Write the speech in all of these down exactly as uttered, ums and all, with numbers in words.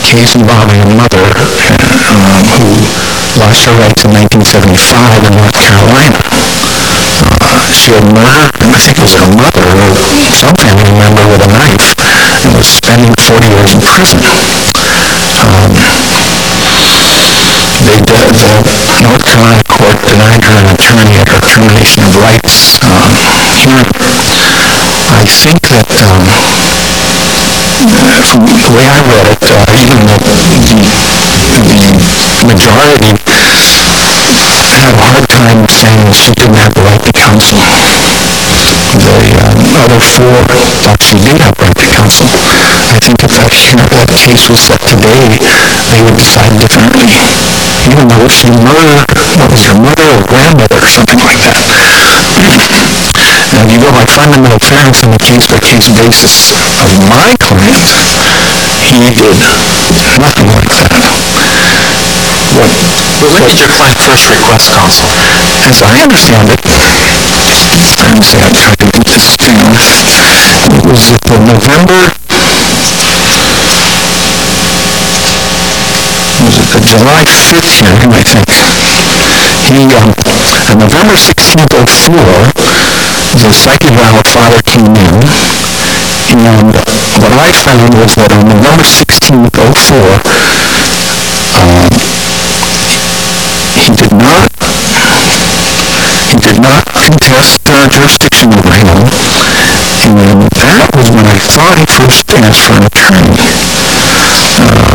case involving a mother um, who lost her rights in nineteen seventy-five in North Carolina. Uh, she had murdered, I think it was her mother or some family member with a knife, and was spending forty years in prison. Um, they did, the North Carolina court denied her an attorney at her termination of rights um, hearing. I think that um, from the way I read it, uh, even the, the majority had a hard time saying she didn't have the right to counsel. The um, other four thought she did have right to counsel. I think if that, that case was set today, they would decide differently. Even though if you murdered, what was your mother or grandmother or something like that. Now, if you go by fundamental fairness on a case-by-case basis of my client, he did nothing like that. What, well, when did your client first request counsel? As I understand it, let me see, I tried to get this down. It was at the November, was it the July fifth hearing, I think. He, um, on November sixteenth oh four, the psych eval father came in, and what I found was that on November sixteenth oh four, um, he did not, he did not contest uh, jurisdiction over him, and that was when I thought he first asked for an attorney. Uh,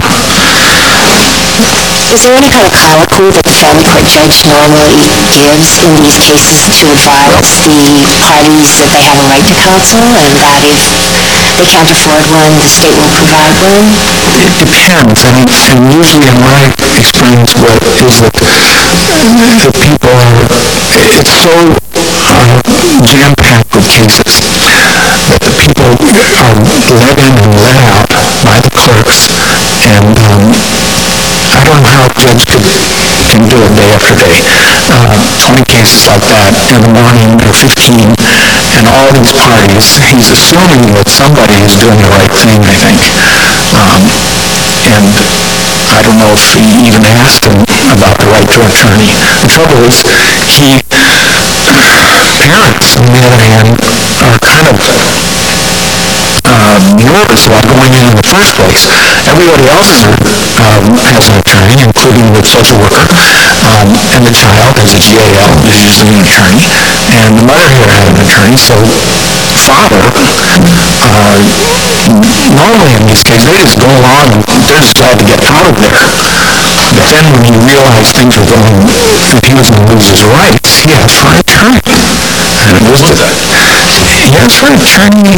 Is there any kind of colloquy that the family court judge normally gives in these cases to advise the parties that they have a right to counsel, and that if they can't afford one, the state will provide one? It depends, and, and usually in my experience what is that the people are, it's so uh, jam-packed with cases that the people are let in and let out by the clerks, and um, I don't know how a judge could, can do it day after day. Uh, twenty cases like that in the morning, or fifteen, and all these parties, he's assuming that somebody is doing the right thing, I think. Um, and I don't know if he even asked him about the right to attorney. The trouble is, he, parents, on the other hand, are kind of Uh, nervous about going in in the first place. Everybody else is, um, has an attorney, including the social worker, um, and the child has a G A L, is usually an attorney, and the mother here had an attorney, so father, uh, normally in these cases, they just go along and they're just glad to get out of there. But then when he realized things were going, if he was going to lose his rights, he asked for an attorney. And it was the, he asked for an attorney.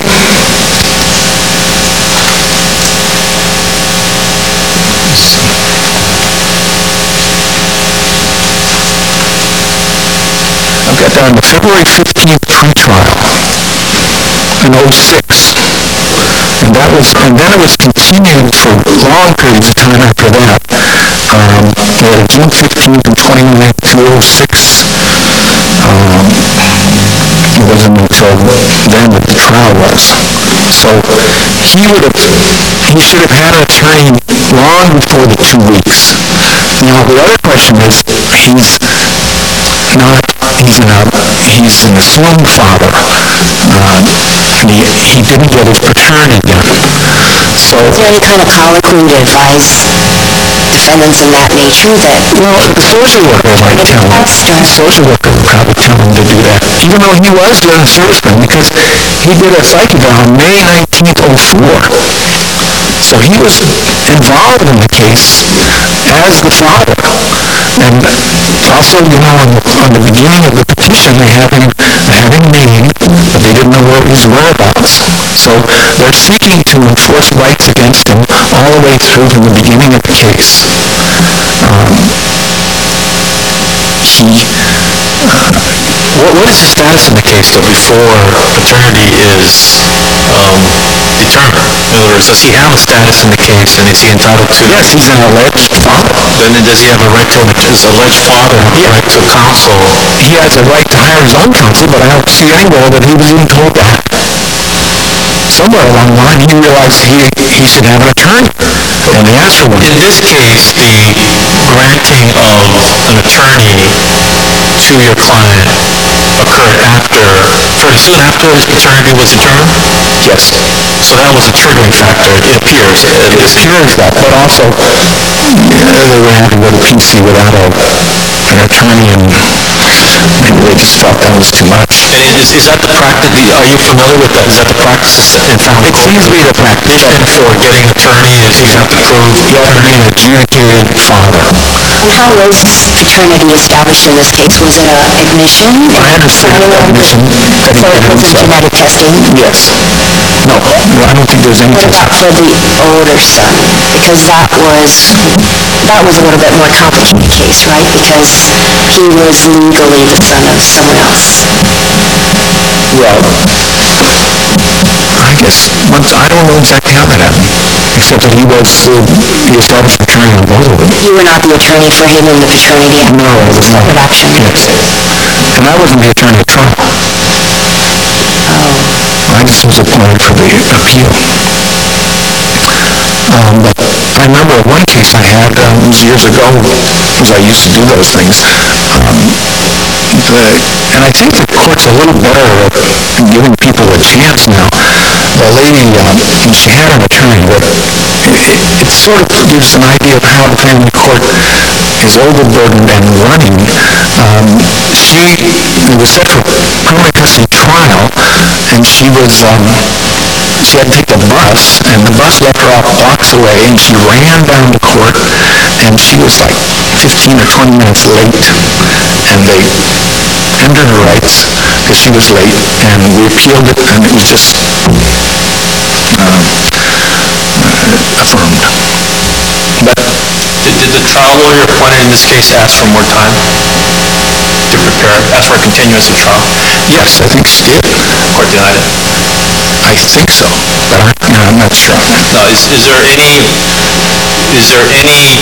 I've got down to February fifteenth pre-trial in oh six. And that was, and then it was continued for long periods of time after that. Um, they had a June fifteenth and twenty-ninth, two oh six. Um, it wasn't until then that the trial was. So he would have, he should have had an attorney long before the two weeks. Now the other question is, he's not, he's in a, he's an assumed father, uh, and he, he didn't get his paternity done. So, is there any kind of colloquy to advise defendants in that nature that... Well, the social worker might tell him. The social worker would probably tell him to do that, even though he was doing a service plan, because he did a psych eval on May nineteenth oh four. So he was involved in the case as the father. And also, you know, on the, on the beginning of the petition, they have him, they have him named, but they didn't know where his whereabouts. So they're seeking to enforce rights against him all the way through from the beginning of the case. Um, he, uh, what, what is the status in the case, though, before paternity is um, determined? In other words, does he have a status in the case, and is he entitled to... Yes, he's an alleged father. Then does he have a right to, his alleged father have a right to counsel? He has a right to hire his own counsel, but I don't see anywhere that he was even told that. Somewhere along the line, he realized he, he should have an attorney. And he lesser one. In this case, the granting of an attorney to your client occurred after, pretty soon after his paternity was determined? Yes. So that was a triggering factor, it appears. It appears that, but also, yeah, they were having to go to P C without a, an attorney, and maybe they just felt that was too much. And is, is that the practice, are you familiar with that? Is that the practice in family It court? seems to be the practice. For getting attorney is you have to prove You have to be an adjudicated father. And how was paternity established in this case? Was it a admission? I understand the admission that he For, did was it himself. genetic testing? Yes. No, I don't think there's any What testing. about for the older son? Because that was, that was a little bit more complicated case, right? Because he was legally the son of someone else. Well, I guess, once, I don't know exactly how that happened, except that he was uh, the established attorney on both of them. You were not the attorney for him in the paternity act? No, I was not. Separate action? Yes. And I wasn't the attorney at trial. I just was appointed for the appeal. Um, but I remember one case I had, um, it was years ago, because I used to do those things. Um, the, and I think the court's a little better at giving people a chance now. The lady, um, she had an attorney, but it, it sort of gives an idea of how the family court is overburdened and running. Um, she it was set for permanent custody trial, and she was, um, she had to take the bus, and the bus left her off blocks away, and she ran down to court, and she was like fifteen or twenty minutes late, and they ended her rights because she was late, and we appealed it, and it was just um, uh, affirmed. But Did, did the trial lawyer appointed in this case ask for more time to prepare, ask for a continuance of trial? yes, I think she did. Court denied it? I think so, but I, you know, I'm not sure. Now, is, is there any, is there any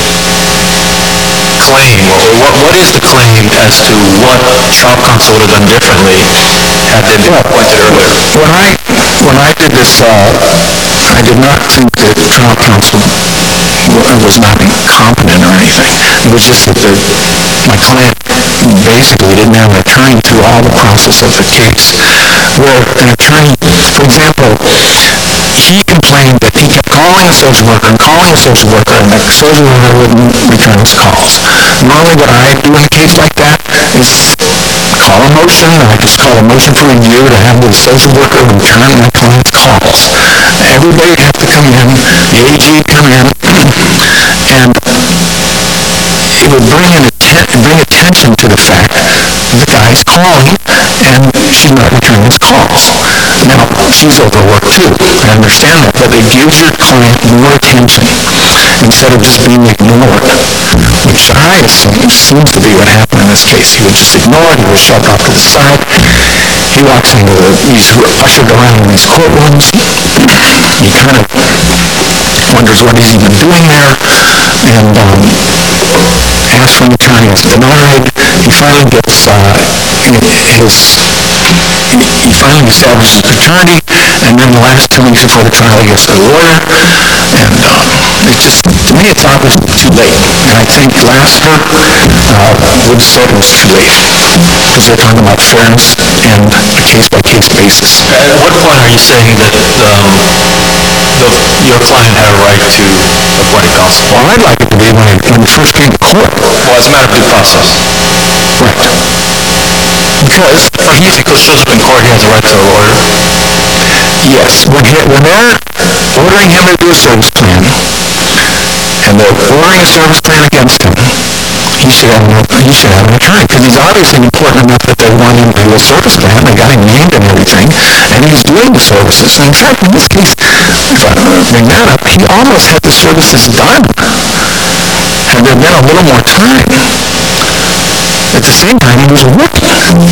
claim, or what, what is the claim as to what trial counsel would have done differently had they been appointed earlier? When I, when I did this, uh, I did not think that trial counsel wa- was not incompetent or anything. It was just that the, my client basically didn't have an attorney through all the process of the case. Where an attorney, for example, he complained that he kept calling a social worker and calling a social worker, and the social worker wouldn't return his calls. Normally what I do in a case like that is call a motion, I just call a motion for review to have the social worker return my client's calls. Everybody would have to come in, the A G would come in, and it would bring an atten- bring attention to the fact that the guy's calling and she's not returning his calls. Now, she's overworked too, I understand that, but it gives your client more attention instead of just being ignored, which I assume seems to be what happened in this case. He was just ignored, he was shoved off to the side, he walks into the, he's ushered around in these courtrooms, he kind of wonders what he's even doing there, and um, asks for an attorney, is denied. He finally gets uh, his, he finally establishes paternity, and then the last two weeks before the trial he gets a lawyer, and um, it just, to me it's obviously too late. And I think Lassiter uh, would have said it was too late, because they're talking about fairness and a case-by-case basis. At what point are you saying that um, the, your client had a right to appointed counsel? Well, I'd like it to be when it, when it first came to court. Well, as a matter of due process. Right. Because, For he, if he shows up in court, he has a right to a lawyer. yes, when, he, when they're ordering him to do a service plan, and they're ordering a service plan against him, he should have an, he should have an attorney, because he's obviously important enough that they want him to do a service plan. They got him named and everything, and he's doing the services. And in fact, in this case, if I bring that up, he almost had the services done. Had there been a little more time. At the same time, he was working.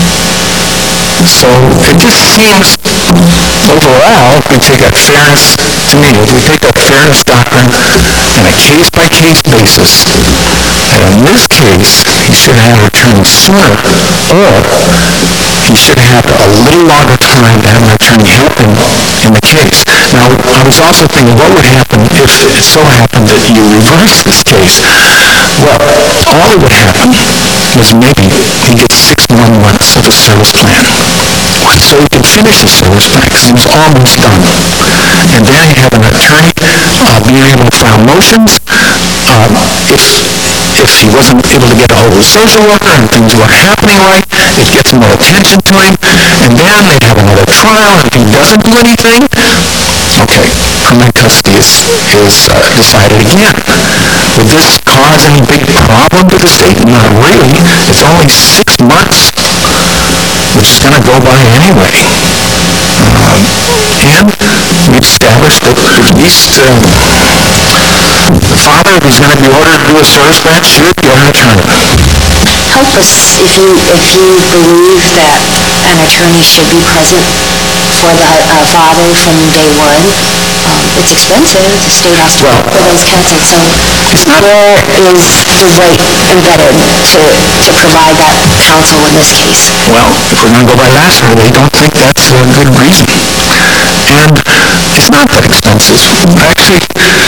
So it just seems, overall, if we take that fairness, to me, if we take that fairness doctrine and a case-by-case basis that in this case, he should have returned sooner, or he should have had a little longer time to have an attorney help him in the case. Now, I was also thinking, what would happen if it so happened that you reverse this case? Well, all that would happen is maybe he gets six more months of a service plan. So he can finish his service plan because he was almost done. And then you have an attorney uh, being able to file motions. Um, if if he wasn't able to get a hold of the social worker and things weren't happening right, it gets more attention to him. And then they'd have another trial, and if he doesn't do anything, okay, permanent custody is, is uh, decided again. Would this cause any big problem to the state? Not really. It's only six months, which is going to go by anyway. Um, and we've established that at least um, the father, if he's going to be ordered to do a service plan, should get an attorney. Help us if you if you believe that an attorney should be present for the uh, father from day one. Um, it's expensive. The state has to Well, pay for those counsel. So it's not- where is the right embedded to, to provide that counsel in this case? Well, if we're going to go by Lasseter, they don't think that's a good reason. And it's not that expensive. Actually,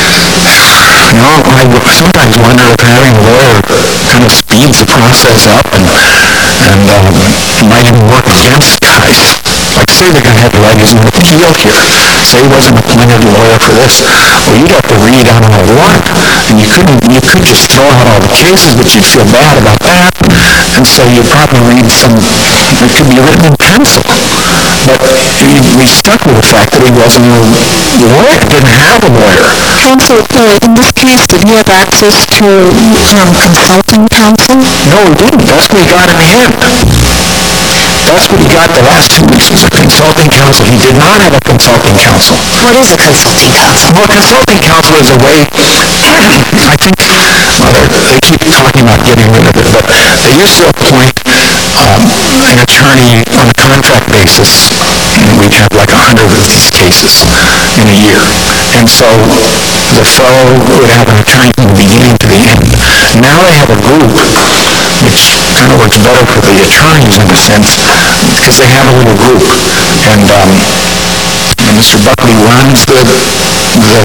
you know, I sometimes wonder if having a lawyer kind of speeds the process up and, and um, might even work against guys. Like, say they're going to have to write his own appeal here. Say he wasn't appointed lawyer for this. Well, you'd have to read out all the warrant. And you couldn't, you could just throw out all the cases, but you'd feel bad about that. And so you'd probably read some, it could be written in pencil. But we, we stuck with the fact that he wasn't a lawyer, didn't have a lawyer. Counsel, uh, in this case, did he have access to um, consulting counsel? No, he didn't. That's what he got in the end. That's what he got the last two weeks, was a consulting counsel. He did not have a consulting counsel. What is a consulting counsel? Well, consulting counsel is a way, I think, well, they keep talking about getting rid of it, but they used to appoint um, an attorney on a contract basis. And we'd have like a hundred of these cases in a year. And so the fellow would have an attorney from the beginning to the end. Now they have a group, which kind of works better for the attorneys in a sense, because they have a little group. And um, and Mister Buckley runs the, the,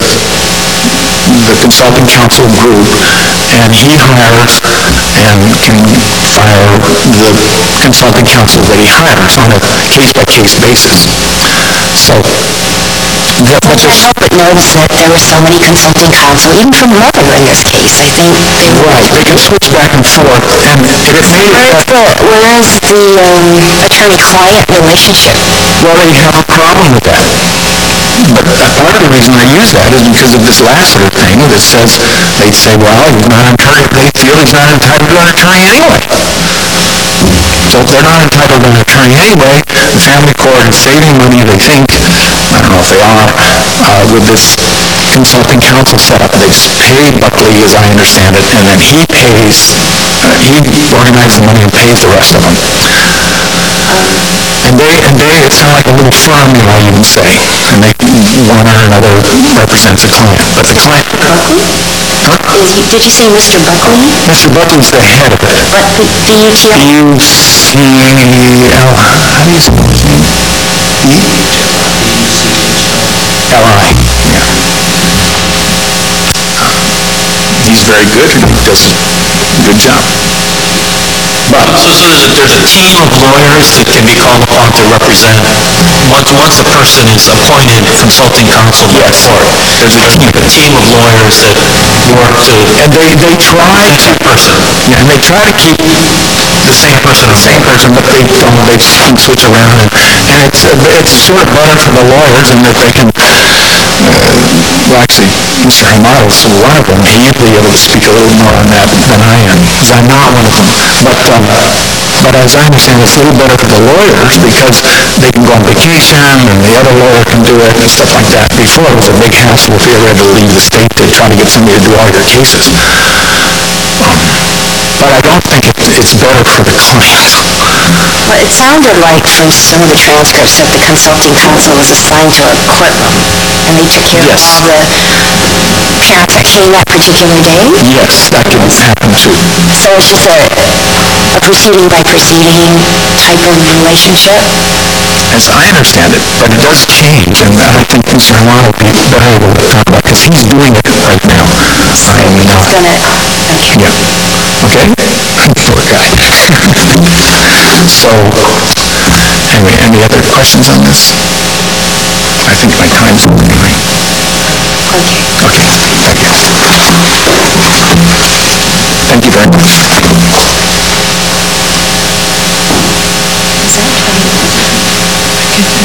the consulting counsel group, and he hires and can fire the consulting counsel that he hires on a case-by-case basis. So, that, but I there's, help but notice that there were so many consulting counsel, even from the mother in this case. I think they were... right, they can switch back and forth, and it made it... Where's the, where's the um, attorney-client relationship? Well, they have a problem with that. But part of the reason I use that is because of this Lasseter thing that says, they say, well, he's not entitled, they feel he's not entitled to an attorney anyway. So if they're not entitled to an attorney anyway, the family court is saving money, they think, I don't know if they are, uh, with this consulting counsel setup. They pay Buckley, as I understand it, and then he pays, uh, he organizes the money and pays the rest of them. And they, and they, it's kind of like a little firm, you know, you can say. And they, one or another represents a client. But the client... Buckley? Huh? Is he, did you say Mister Buckley? Mister Buckley's the head of it. But the, the U T L... B U C L... How do you spell his name? E? L I. Yeah. He's very good. He does a good job. But... So, so there's, a, there's a team of lawyers that can be called upon to represent, once, once a person is appointed consulting counsel by the court, there's a team, a team of lawyers that work to, And they, they try to... person. Yeah, and they try to keep the same person, the same person, but they don't, they can switch around, and, and it's, it's sort of better for the lawyers in that they can, uh, well, actually, Mister Hamada's one of them. He'd be able to speak a little more on that than I am, because I'm not one of them. But, um, but as I understand, it's a little better for the lawyers, because they can go on vacation, and the other lawyer can do it, and stuff like that. Before, it was a big hassle if you ever had to leave the state to try to get somebody to do all your cases. Um, but I don't think it it's better for the client. Well, it sounded like from some of the transcripts that the consulting counsel was assigned to a courtroom, and they took care Yes. of all the parents that came that particular day? Yes, that can happen too. So it's just a, a proceeding by proceeding type of relationship? As I understand it, but it does change, and I think Mister Armand will be better able to talk about, because he's doing it right now. So I am he's not. gonna, okay. Yeah. Okay? Poor guy. So, anyway, any other questions on this? I think my time's up anyway. Okay. Okay, thank you. Thank you very much. Is that twenty?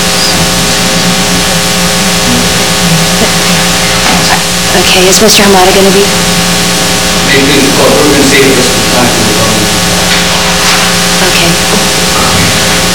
Okay, is Mister Hamada gonna be? Maybe the court, we're going to save us some time for the vote. Okay.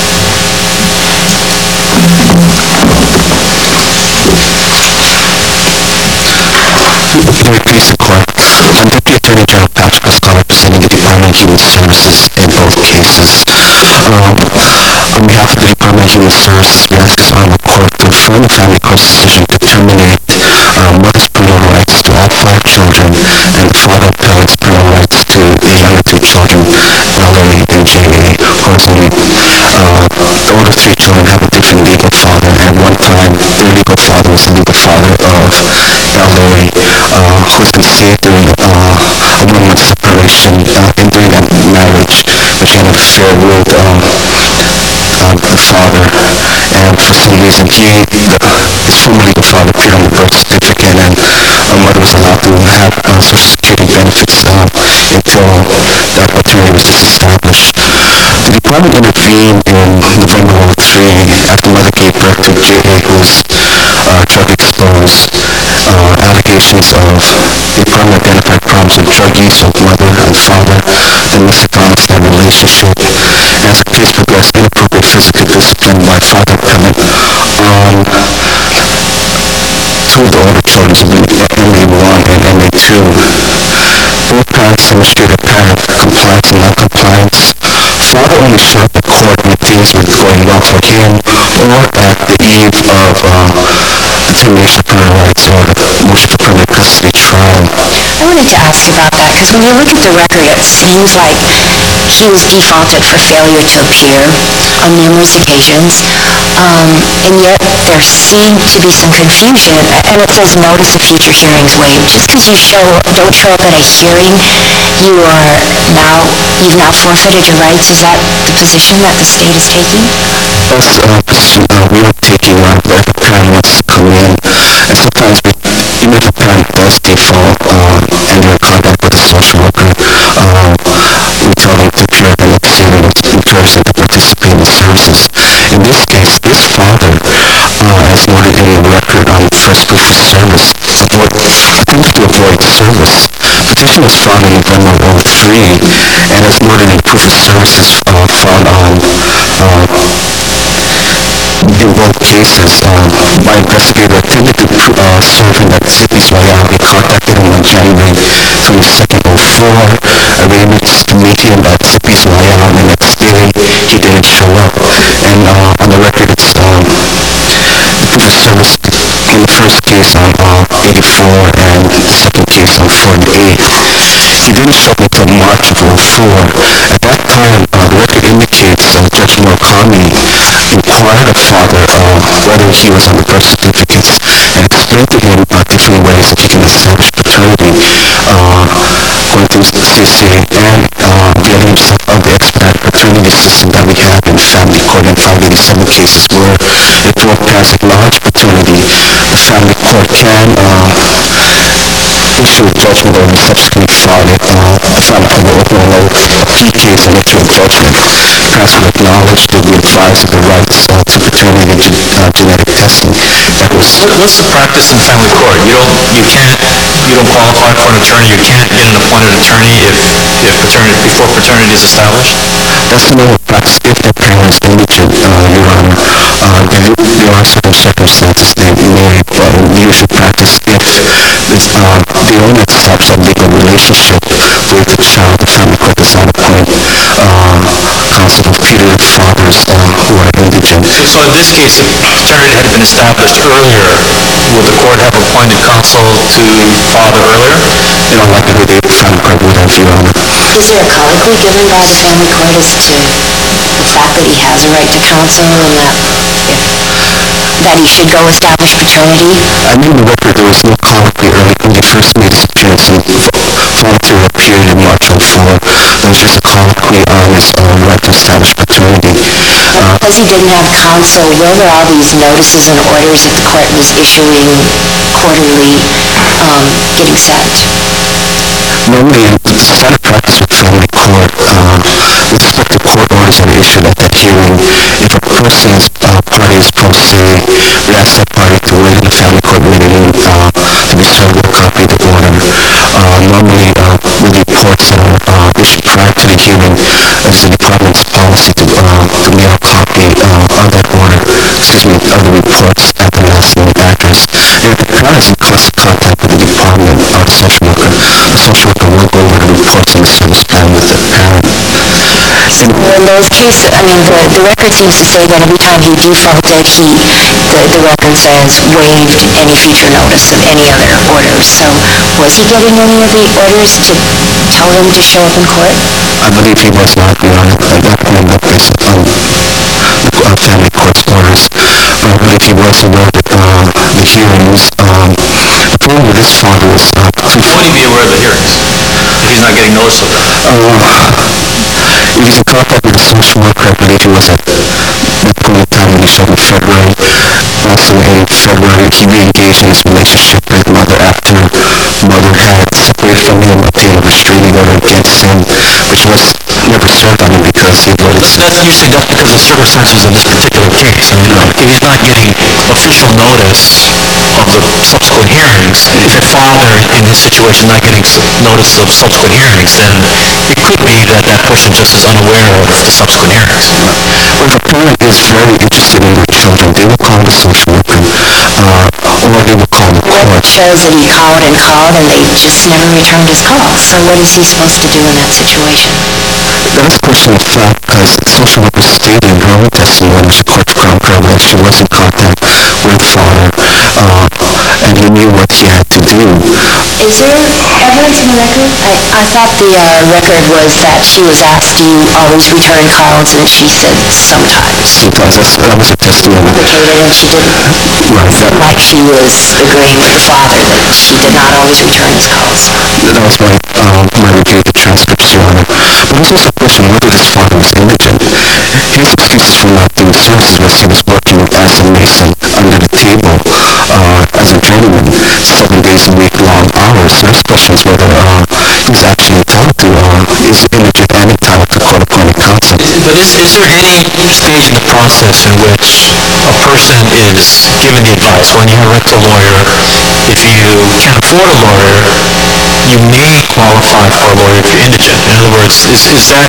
Very pleased to court. I'm Deputy Attorney General Patrick Pascal, representing the Department of Human Services in both cases. Um, on behalf of the Department of Human Services, we ask this honorable court to affirm the family court's decision to terminate um, mother's parental rights to all five children and the father appellant's parental rights to the younger two children, Valerie and J A, who is only, uh, the older three children have a different legal father, and one time their legal father was the legal father of Valerie, uh, who was conceived during uh, a one-month separation, uh, and during that marriage, but she had an affair with um, um, the father, and for some reason he, the, his former legal father, appeared on the birth certificate, and uh, mother was allowed to have uh, Social Security benefits uh, until that paternity was disestablished. The department intervened in November of oh three after mother gave birth to J A, who was uh, drug exposed. Uh, allegations of the department identified problems with drug use of mother and father, the misconduct in their relationship. As the case progressed, inappropriate physical discipline by father appellant on two of the older children, M A one and M A two. Both parents demonstrated apparent compliance and non-compliance. Father only showed up at court when things were going well for him, or at the eve of uh, the termination of parental rights or the motion for permanent custody trial. I wanted to ask about that, because when you look at the record, it seems like he was defaulted for failure to appear on numerous occasions, um, and yet there seemed to be some confusion, and it says notice of future hearings waived. Just because you show, don't show up at a hearing, you are now, you've now forfeited your rights. Is that the position that the state is taking? That's uh, position uh, we are taking uh, where the parent wants to come in, and sometimes we, even if a parent does default uh, and they're in contact with a social worker, uh, we tell them to appear at the next hearing and encourage them to participate in the services. In this case, this father, uh, as noted in the record on first proof of service, avoid, attempted to avoid service. Petition was filed in November of oh three, and as noted in proof of services uh, filed on uh, in both cases, um, my investigator attempted to uh, serve him at Zippy's Royale. He contacted him on January twenty-second, oh four, arranged to meet him at Zippy's Royale. The next day, he didn't show up. And uh, on the record, it's um, the proof of service in the first case on uh, eighty-four and the second case on forty-eight. He didn't show up until March of oh four. At that time, uh, the record indicates uh, Judge Murakami inquired of father uh, whether he was on the birth certificates and explained to him uh, different ways that he can establish paternity, uh, going through C C A and uh, availing himself of the expedited paternity system that we have in family court and five eighty-seven cases where if both parents acknowledge paternity, the family court can uh, issue a judgment or subsequently file it. Uh, the family court will open a appeal case and issue a judgment. Parents will acknowledge to be advised of the rights uh, to paternity and gen uh, genetic testing. That was What's the practice in family court? You don't, you can't, you don't qualify for an attorney. You can't get an appointed attorney if, if paternity, before paternity is established? That's the normal practice if the parent is indigent, uh, Your Honor. Uh, there, there are certain circumstances they may, but we usually practice if this, uh, the owner establishes a legal relationship with the child, the family court does not appoint putative fathers uh, who are indigent. So in this case, if paternity had been established earlier, would the court have appointed counsel to father earlier? In all likelihood, the family court would have, Your Honor. Is there a colloquy given by the family court as to the fact that he has a right to counsel and that if, that he should go establish paternity? I mean, the record, there was no colloquy early when he first made his appearance in voluntary appeared in March oh four. There was just a colloquy on his uh, right to establish paternity. Uh, Because he didn't have counsel, where were all these notices and orders that the court was issuing quarterly um, getting sent? Normally, in standard practice with family court, uh, with respect to court orders that are issued at that hearing, if a person's uh, party is pro se, we ask that party to wait in the family court meeting uh, to be served with a copy of the order. Uh, normally, uh, with reports that are uh, issued prior to the hearing, it's the department's policy to, uh, to mail a copy uh, of that order, excuse me, of the reports at the last known address. And if the parent is in close contact with the department or the social worker, the social worker will go over the reports and the service plan with the parent. So in those cases, I mean, the, the record seems to say that every time he defaulted, he, the, the record says waived any future notice of any other orders. So was he getting any of the orders to tell him to show up in court? I believe he was not, Your Honor. At that point, that based on the uh, family court's orders. But I believe he was aware that uh, the hearings, um, the problem with this father was... Uh, Would he be aware of the hearings if he's not getting notice of them? Uh, if he's in contact with the social worker, I believe he was at that point in time when he showed in February. Also in February, he re-engaged in his relationship with mother after mother had separated from him, obtained a restraining order against him, which was never served on him because he avoided... That's, you say that's because of circumstances in this particular case. I mean, if he's not getting official notice of the subsequent hearings, if the father in his situation not getting notice of subsequent hearings, then it could be that that person just is unaware of the subsequent hearings. Well, if a parent is very interested in their children, they will call the social worker, uh, or they will call the Well, court. it shows that he called and called and they just never returned his call. So what is he supposed to do in that situation? That is a question of fact, because the social worker stated in her own testimony, she court crown girl, that she was in contact with the father, uh, and he knew what he had to do. Is there evidence in the record? I, I thought the uh, record was that she was asked, do you always return calls? And she said, sometimes. Sometimes that's, that was her testimony. Indicated, and she didn't. Right, that, Like she was agreeing with the father that she did not always return his calls. that was my, um, my review of the transcripts, Your Honor. But it's also a question whether this father was indigent. His excuses for not doing services was he was working as a mason under the table, uh, as a journeyman, seven days a week, long hours. So this question is whether uh, he's actually entitled to, uh, is indigent and entitled to court-appointed counsel. But is, is there any stage in the process in which a person is given the advice, when you're a rental lawyer, if you can't afford a lawyer, you may qualify for a lawyer if you're indigent? In other words, is, is that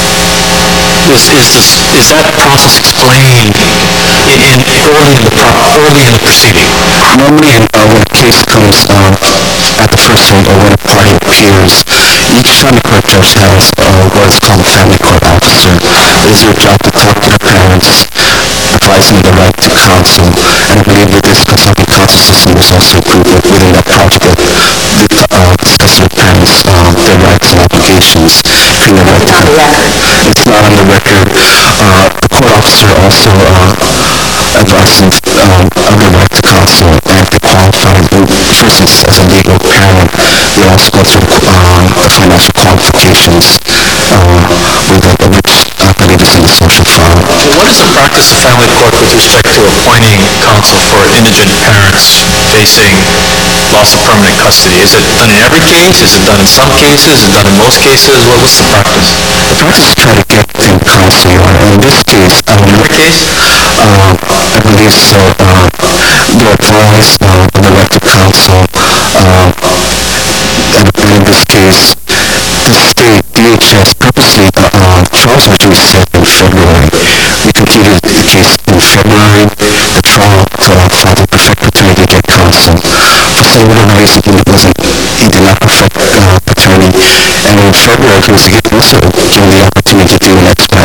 is, is, this, is that process explained in, in early in the pro, early in the proceeding? Normally, uh, when a case comes uh, at the first hearing or when a party appears, each family court judge has uh, what is called a family court officer. It is their job to talk to the parents, advising them the right to counsel, and I believe that this consulting counsel system is also included within that project that uh, discusses with parents uh, their rights and obligations. It's not on the record. It's not on the record. Uh, the court officer also uh, advises um, of the right to counsel, and if they qualify, for instance, as a legal parent, they also go through uh, the financial qualifications, uh, with the, which I believe is in the social file. What is the practice of family court with respect to appointing counsel for indigent parents facing loss of permanent custody? Is it done in every case? Is it done in some cases? Is it done in most cases? What was the practice? The practice is try to get them counsel, Your Honor. In this case, um, Every case? uh, I believe so. Uh, they're advised uh, on the right to counsel, uh, and in this case, the state D H S purposely, uh, uh, trials were due set in February. We completed the case in February. The trial to allow father to perfect paternity to get counsel. For some reason, he wasn't, he did not perfect uh, paternity, and in February he was also given the opportunity to do an expedited paternity.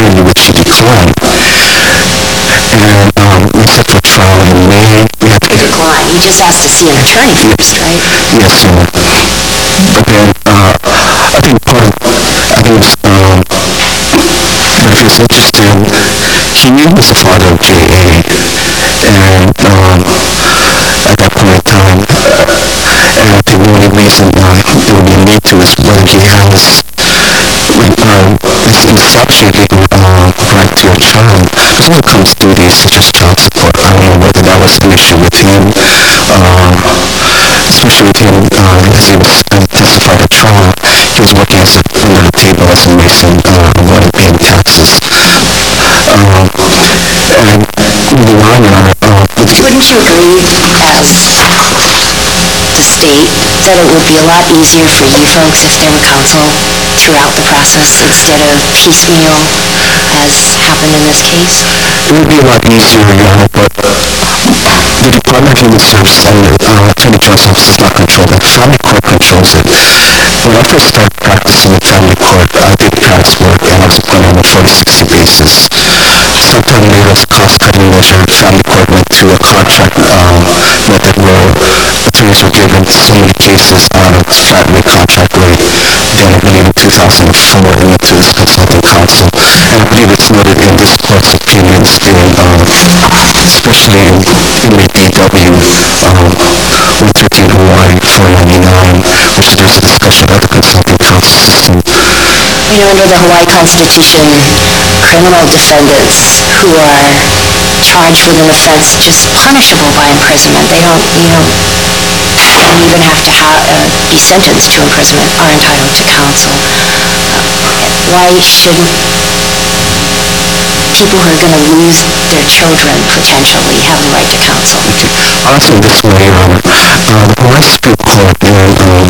hearing in which he declined. And um, we set for trial in May. We had to Decline. You just asked to see an attorney first, right? Yes, sir. But then, uh, I think part of, I think, um, if he was interested, he knew he was the father of J A, and, um, at that point in time, and I think the only reason uh, there would be a need to is whether he has, um, this infatuating, uh, right to a child, because when it comes to duties such as child support, I don't know whether that was an issue with him, um, especially with him, uh, as he was uh, testified at trial, he was working as a, under the table as a mason, uh, avoiding paying taxes. Um, and moving on, uh, Wouldn't you agree, as the state, that it would be a lot easier for you folks if there were counsel throughout the process instead of piecemeal, as happened in this case? it would be a lot easier, Your Honor, but the Department of Human Services and the uh, Attorney General's Office does not control that. Family court controls it. When I first started practicing in family court, I did practice work, and I was going on a forty sixty basis. Sometime later, as a cost-cutting measure, family court went to a contract um, method where attorneys were given so many cases on a flat rate contract rate. Then I believe in two thousand four, it went to this consulting council. And I believe it's noted in this court's opinions in, um, especially in inmate D W, um, one thirteen Hawaii four ninety-nine, which there's a discussion of the consulting council system. You know, under the Hawaii Constitution, criminal defendants who are charged with an offense just punishable by imprisonment, they don't, you know, even have to ha- uh, be sentenced to imprisonment, are entitled to counsel. Uh, why shouldn't people who are going to lose their children potentially have the right to counsel? I'll answer this way, Your Honor. Uh, the Hawaii Supreme Court in, um,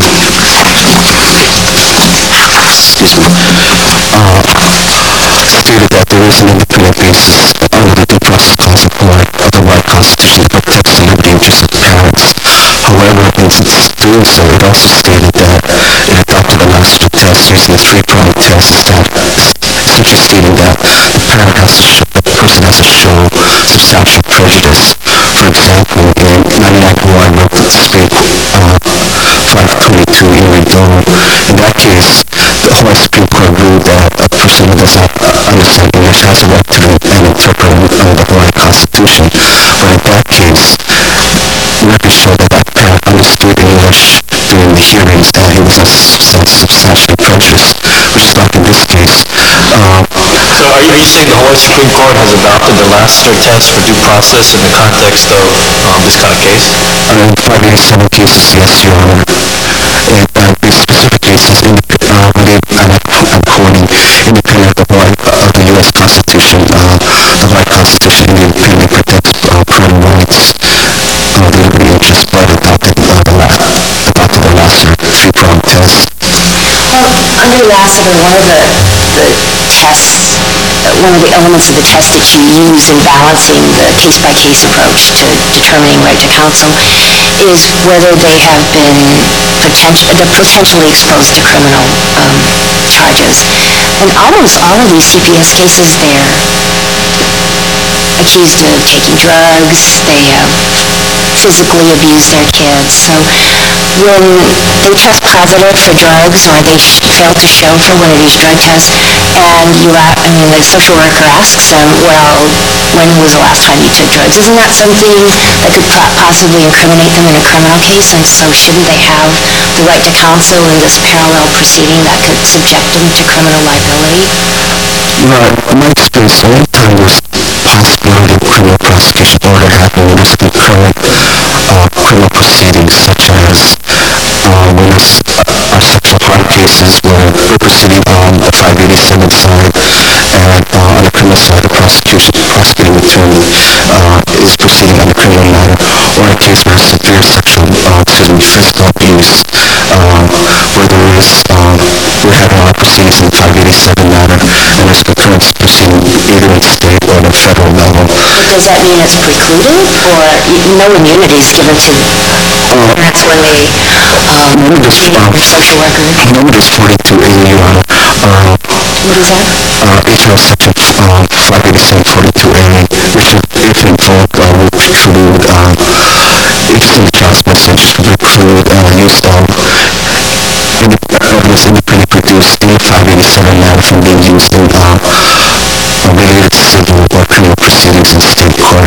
excuse me, uh, stated that there is an independent basis under the due process clause of Hawaii of the Hawaii Constitution that protects the liberty interests of parents. However, in doing so, it also stated that it adopted a master test using a three-pronged test that essentially stating that the parent has to show, the person has to show substantial prejudice. For example, in ninety-nine Hawaii Local State uh, five twenty-two Erie Dome, in that case, the Hawaii Supreme Court ruled that a person who does not uh, understand English has a right to and interpret uh, the Hawaii Constitution. But in that case, records show that that parent understood English during the hearings and he was substantially prejudiced, which is not in this case. Um, So are you, are you saying the Hawaii Supreme Court has adopted the Lassiter test for due process in the context of um, this kind of case? uh, in five eighty-seven cases, yes, Your Honor. And uh, these specific cases, in, uh, believe, and I'm quoting, independent of the, of the U S Constitution, uh, the Hawaii Constitution independently protects uh, parental rights, uh, the liberty interest, but adopted uh, the last, adopted the Lassiter three-pronged test. Well, under Lassiter, one of the, the tests, uh, one of the elements of the test that you use in balancing the case-by-case approach to determining right to counsel is whether they have been potential, they're potentially exposed to criminal um, charges. And almost all of these C P S cases, they're accused of taking drugs, they have physically abused their kids. So when they test positive for drugs or they sh- fail to show for one of these drug tests, and you, a- I mean, the social worker asks them, well, when was the last time you took drugs? Isn't that something that could po- possibly incriminate them in a criminal case? And so shouldn't they have the right to counsel in this parallel proceeding that could subject them to criminal liability? Right. In my experience, the only time there's possibility of criminal prosecution order happening when there's concurrent uh, criminal proceedings, such as uh, when there's uh, sexual harm cases where we're proceeding on the five eighty-seven side, and uh, on the criminal side, the prosecution, prosecuting attorney uh, is proceeding on the criminal matter, or in a case where severe sexual, uh, excuse me, physical abuse, uh, where there is, um, we're having our proceedings in the five eighty-seven matter, and there's concurrent proceeding either in state or on a federal level. Does that mean it's precluded, or y- no immunity is given to parents when they um, Nobody's, meet uh, with social worker? nobody's forty-two A, Your Honor. Uh, What is that? Uh, H R Section uh, five eighty-seven forty-two A, which is, if invoked, uh, would preclude, uh, if in the child's best interest, would preclude uh, use of any evidence independently produced in the five eighty-seven matter from being used in uh, related civil or criminal proceedings in state court.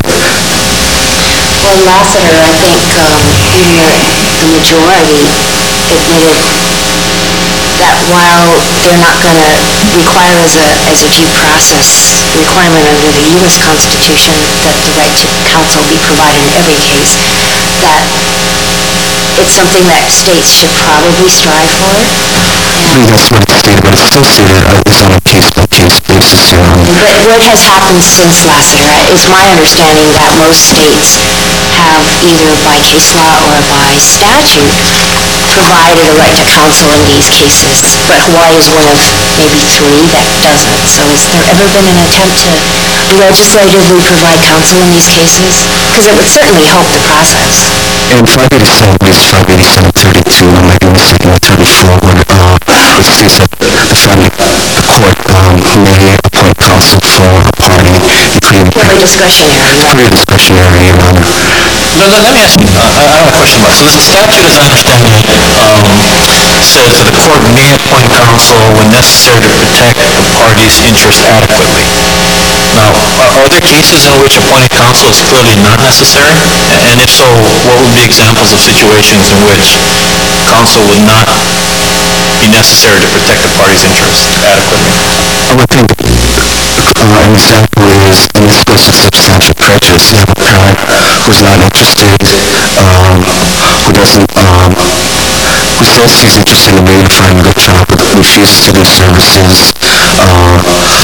Well, Lassiter, I think um, here the majority admitted that while they're not going to require as a as a due process requirement under the U S Constitution that the right to counsel be provided in every case, that it's something that states should probably strive for. I mean, that's what it's stated, but it's still stated uh, it's on a case-by-case basis. You know. But what has happened since Lassiter? It's my understanding that most states have either by case law or by statute provided a right to counsel in these cases, but Hawaii is one of maybe three that doesn't. So has there ever been an attempt to legislatively provide counsel in these cases? Because it would certainly help the process. In five eighty-seven, it's five eighty-seven thirty-two, I might be mistaken with thirty-four, where uh, it states that the family, the court um, may appoint counsel for a party, including... Purely discretionary. Purely discretionary, Your Honor. Let, let me ask you, uh, I, I have a question about, so the statute, as I understand it, um, says that the court may appoint counsel when necessary to protect the party's interest adequately. Now, are, are there cases in which appointing counsel is clearly not necessary? And if so, what would be examples of situations in which counsel would not be necessary to protect the party's interest adequately? I would think uh, an example is, in this goes to substantial prejudice. You have a parent who's not interested, um, who doesn't, um, who says he's interested in maybe finding a child, but refuses to do services. Uh,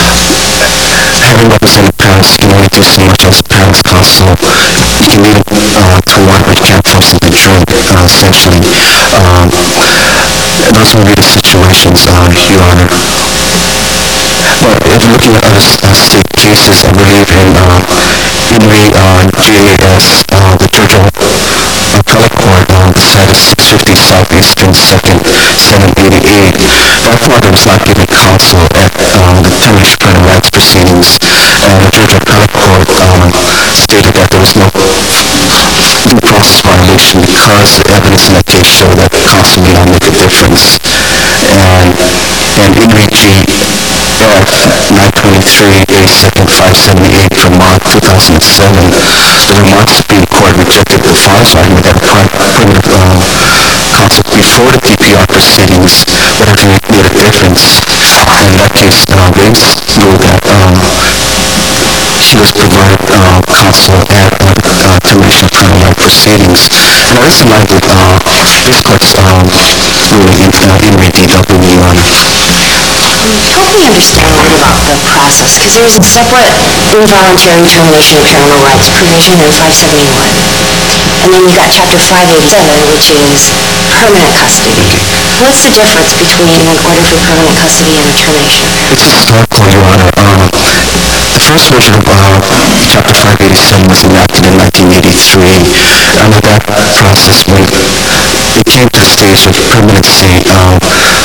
having represented parents, you can only do so much as parents' counsel. You can lead them uh, to one, but you can't force them to drink, uh, essentially. Um, those would be the situations, uh, Your Honor. But if you're looking at other uh, state cases, I believe in uh, in the uh, G A S, uh, the Georgia Appellate Court uh, decided six fifty Southeastern second, seven eighty-eight. That father was not given counsel at uh, the termination of parental rights proceedings, and the Georgia Appellate Court um, stated that there was no due process violation because the evidence in that case showed that counsel may not make a difference. And and in G F nine twenty-three A second five seventy-eight Vermont two thousand seven, the Vermont Supreme Court rejected the father's argument that primitive uh, counsel before the T P R proceedings would actually made a difference. In that case, uh, they ruled that um, she was provided uh, counsel at uh, uh, termination of parental rights proceedings. And that is in line with uh, this court's um, ruling in uh, in D W, Your Honor. Help me understand a little about the process, because there's a separate involuntary termination of parental rights provision in five seventy-one. And then you've got Chapter five eighty-seven, which is permanent custody. What's the difference between an order for permanent custody and a termination? It's historical, Your Honor. Um, the first version of uh, Chapter five eighty-seven was enacted in nineteen eighty-three. Under that process, when it came to the stage of permanency, um,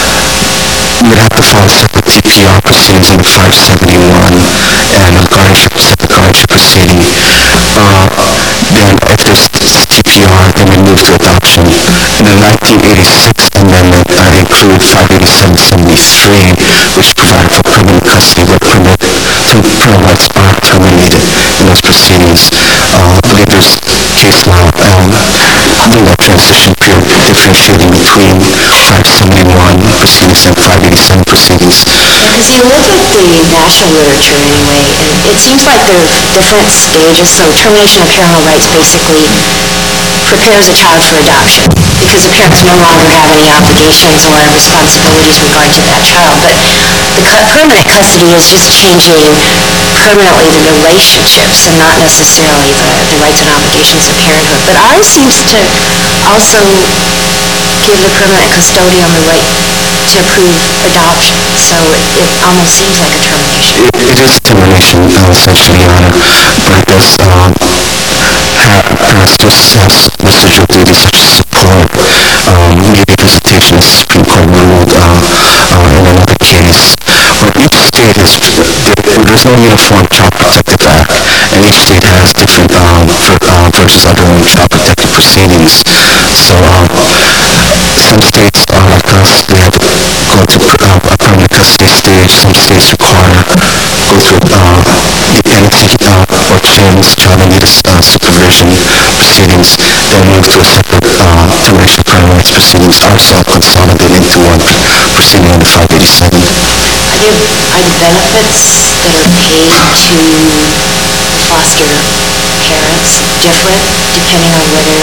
you would have to follow separate T P R proceedings under five seventy-one and a guardianship, separate guardianship proceeding. Uh, then if there's T P R, then we move to adoption. In the nineteen eighty-six amendment, uh, included five eighty-seven seventy-three, which provided for permanent custody where permanent parental rights are terminated in those proceedings. Uh, I believe there's case law um, in that transition period differentiating between five seventy-one proceedings and five eighty-seven proceedings. Because you look at the national literature anyway, and it seems like there are different stages. So termination of parental rights basically prepares a child for adoption because the parents no longer have any obligations or responsibilities regard to that child. But the cu- permanent custody is just changing permanently the relationships and not necessarily the, the rights and obligations of parenthood. But ours seems to also give the permanent custodian the right to approve adoption. So it, it almost seems like a termination. It, it is a termination, uh, essentially, Your Honor, but it does um, have, parents do have residual duties such as support, um, maybe visitation, as the Supreme Court ruled uh, uh, in another case. But each state is, there, there's no uniform Child Protective Act, and each state has different um, ver, uh, versions of their own child protective proceedings. So um, some states are like us, they have to go to uh, a permanent custody stage. Some states require go through uh, dependency uh, or CHIMS, child in need of uh, supervision proceedings, then move to a separate uh, termination of parental rights proceedings. Ours all consolidated into one proceeding under five eighty-seven. Are there, are the benefits that are paid to the foster parents different depending on whether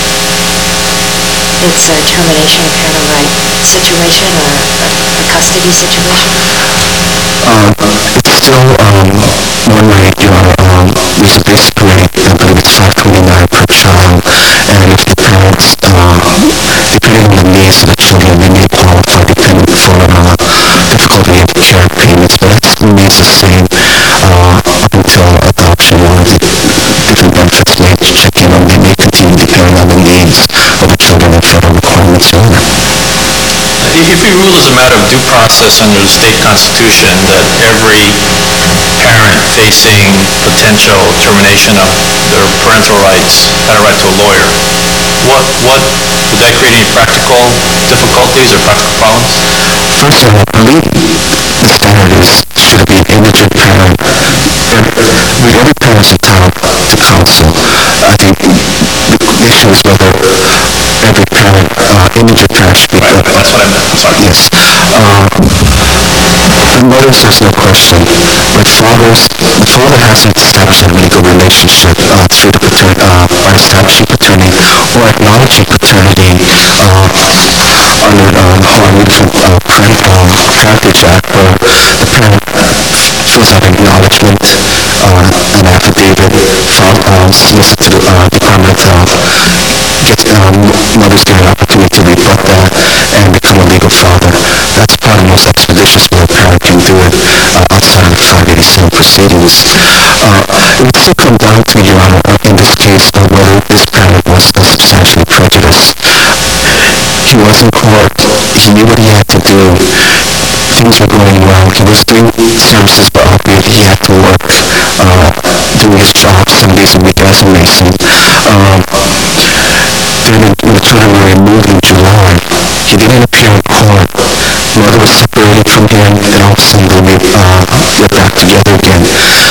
it's a termination of parental right situation or a, a custody situation? Um, it's still um, one rate, Your Honor. Um, there's a basic rate, I believe it's five twenty-nine per child, and if the parents, uh, depending on the needs of the children, they may qualify depending for uh, difficulty of care payments, but that remains the same uh, up until adoption. One of the different benefits may check in on, they may continue depending on the needs of the children and federal requirements are. If we rule as a matter of due process under the state constitution that every parent facing potential termination of their parental rights had a right to a lawyer, what, what, would that create any practical difficulties or practical problems? First of all, I believe the standard is, should it be an indigent parent? Every, every parent is entitled to counsel. I think the issue is whether every parent, uh, indigent parent should be... Right, uh, that's what I meant. I'm sorry. Yes. Uh, the mothers, there's no question. But fathers, the father has to establish a legal relationship uh, through the patern uh, by establishing paternity or acknowledging paternity uh, under uh, the Hawaii uh, Parental Parentage Act, where the parent fills out an acknowledgement, uh, an affidavit, file, uh, solicits to the uh, Department of Health, gets, um, mothers get an opportunity to rebut that and become a legal father. That's probably the most expeditious way a parent can do it uh, outside of the five eighty-seven proceedings. Uh, it would still come down to, Your Honor, uh, in this case, uh, whether this parent was uh, substantially prejudiced. He was in court. He knew what he had to do. Things were going well. He was doing services, but albeit he had to work, uh, doing his job some days a week as a mason. Um, then when the children were removed in July, he didn't appear in court. Mother was separated from him, and all of a sudden they uh, were back together again.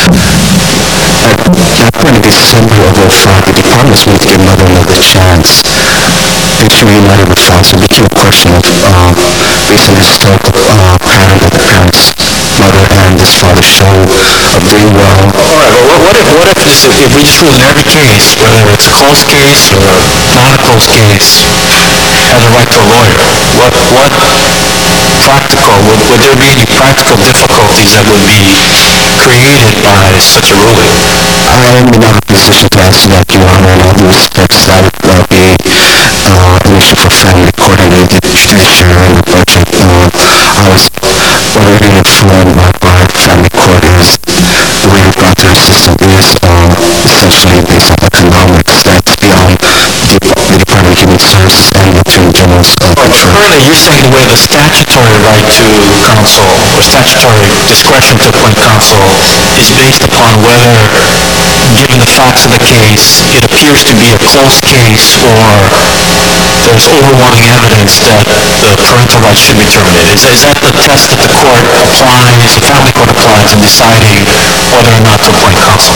At that point in December of oh five, the department was going to give Mother another chance. They reunited with father. It became a question of, uh, based on the historical uh, pattern that the parents, mother and this father show of doing well. All right, but what, what if, what if, this, if we just rule in every case, whether it's a close case or not a close case, has a right to a lawyer? What, what practical, would, would there be any practical difficulties that would be created by such a ruling? I am not in a position to answer that, Your Honor, in all due respects. That would uh, be uh, an issue for family court and the judiciary and the budget. Uh, I was already informed by, by family court is the way we got to the system is uh, essentially based on economics. That's beyond the, the Department of Human Services and the Attorney General's uh, control. Currently, you're saying where the statutory right to counsel or statutory discretion to appoint counsel is based upon whether, given the facts of the case, it appears to be a close case or there's overwhelming evidence that the parental rights should be terminated. Is, is that the test that the court applies, the family court applies in deciding whether or not to appoint counsel?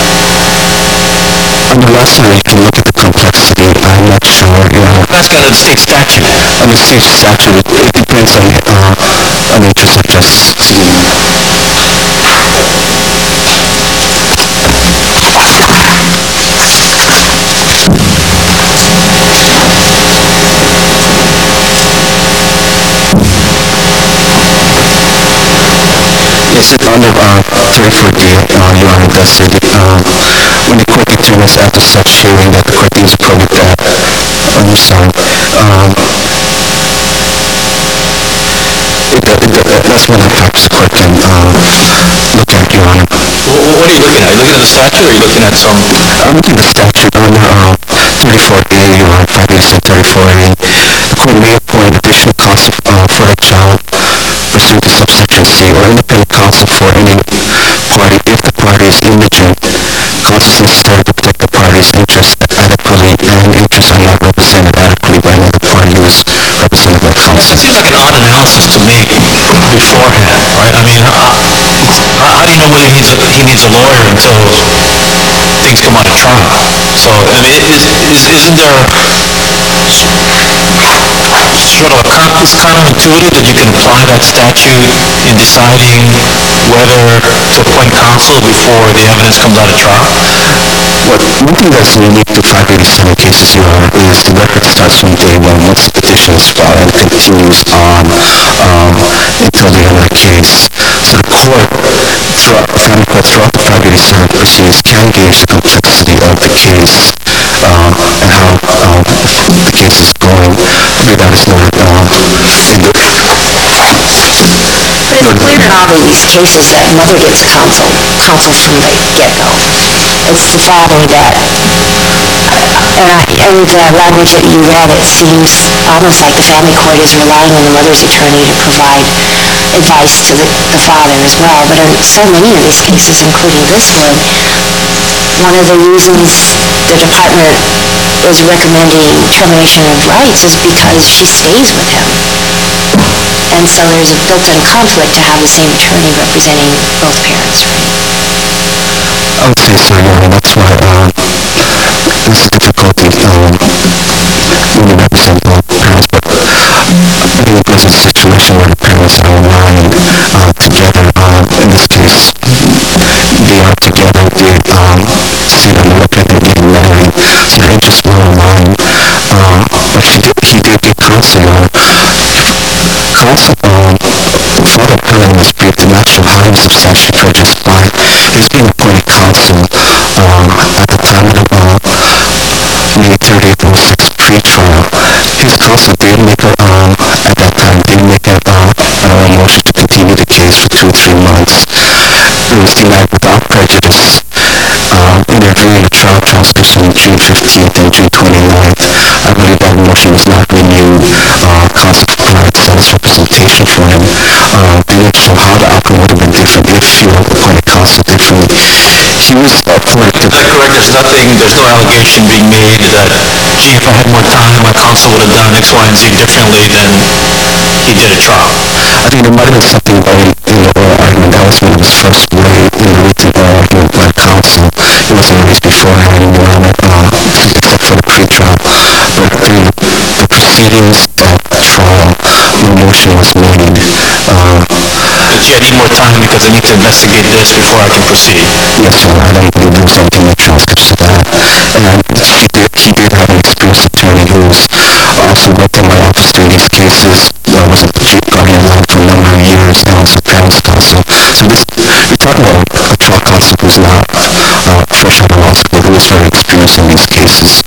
Under lesser, you can look at the complexity. I'm not sure, you know. That's got a state statute. On the state statute, it, it depends on, uh, on interest of justice. Yes, under uh, thirty-four D, uh, Your Honor, does say that uh, when the court determines after such hearing that the court deems appropriate that, I'm sorry, um, it, it, it, that's when the practice court can uh, look at, Your Honor. What, what are you looking at? Are you looking at the statute or are you looking at some... I'm looking at the statute under uh, thirty-four A, Your Honor, five eighty-seven thirty-four A. The court may appoint additional counsel uh, for a child pursuant to subsection C or independent counsel counsel for any party if the party is indigent. Counsel is necessary to protect the party's interests adequately, and interests are not represented adequately by another party who is represented by counsel. It seems like an odd analysis to make beforehand, right? I mean, how, how do you know whether he needs a, he needs a lawyer until things come out of trial? So, I mean, is, is, isn't there sort of a con- it's counterintuitive that you can apply that statute in deciding whether to appoint counsel before the evidence comes out of trial? What, one thing that's unique to five eighty-seven cases, Your Honor, is the record starts from day one once the petition is filed and continues on um, until the end of the case. So the court, throughout, family court throughout the five eighty-seven proceedings can gauge the complexity of the case um, and how um, the case is going. I mean, that is noted um, in the... But it's clear in all of these cases that mother gets counsel, counsel from the get-go. It's the father that, and, I, and the language that you read, it seems almost like the family court is relying on the mother's attorney to provide advice to the, the father as well. But in so many of these cases, including this one, one of the reasons the department is recommending termination of rights is because she stays with him. And so there's a built-in conflict to have the same attorney representing both parents, right? I would say so, Your Honor. That's why um, there's a difficulty um, when you represent both parents. But I think there's a situation where the parents are aligned uh, together. Um, in this case, they are together. They um, see on the record they're getting married, so their interests were aligned. Uh, but he did, he did get counsel, Your Honor. Counsel, um, the father apparently was briefed to not show highly substantially prejudiced by his being appointed counsel um, at the time of the uh, May thirtieth oh six pre-trial. His counsel did make a, um, at that time, did make a, uh, a motion to continue the case for two or three months. It was denied without prejudice. Um, in reviewing the trial transcripts on June fifteenth and June twenty-ninth, I believe that motion was not renewed. Uh, counsel provided zealous representation for him. Uh, they didn't show how the outcome would have been different if she were appointed counsel differently. He was appointed to... Is that correct? There's nothing, there's no allegation being made that, gee, if I had more time, my counsel would have done X, Y, and Z differently than he did at trial. I think there might have been something about in, in the oral argument. That was when it was first raised in the written oral argument by counsel. It wasn't raised beforehand, Your Honor, uh, except for the pre-trial. But during the proceedings at trial, no motion was made. Uh, But gee, I need more time because I need to investigate this before I can proceed. Yes, Your Honor. I don't believe there was anything in the transcripts to that. And he did, he did have an experienced attorney who was also worked in my office during these cases. Uh, was a chief guardian line for a number of years and also parents counsel. So this, we're talking about a trial counsel who's not uh, fresh out of law school, who is very experienced in these cases.